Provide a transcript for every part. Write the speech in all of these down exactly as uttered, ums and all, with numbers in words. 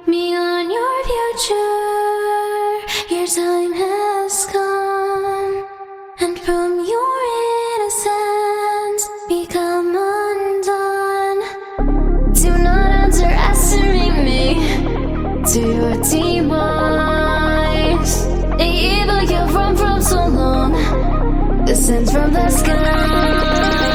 me on your future. Your time has come, and from your innocence become undone. Do not underestimate me to your demise. The evil you've run from so long descends from the sky.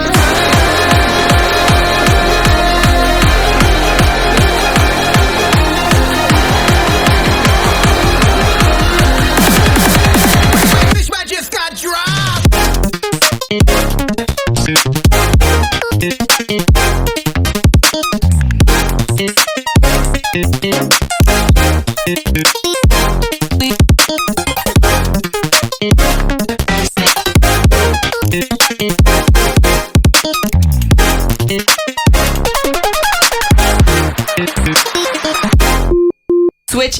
Switch.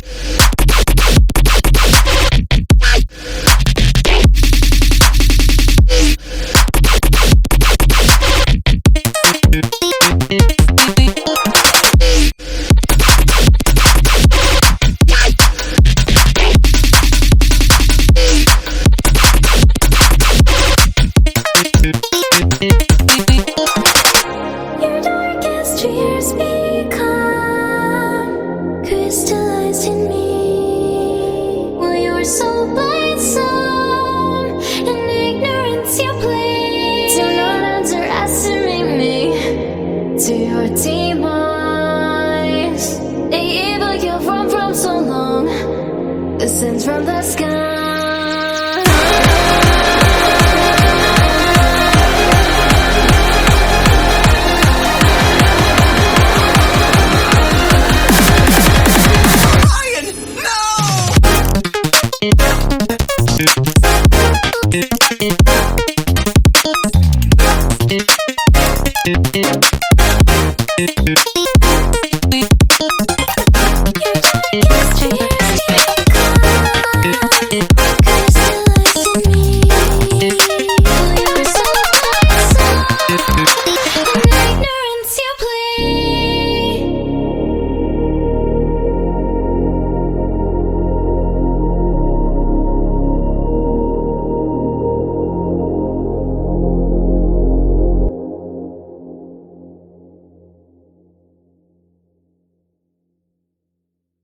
Your darkest fears become crystallized in me, while your soul bites some in ignorance you play. Do not underestimate me to your demise. The evil you've run from so long descends from the sky.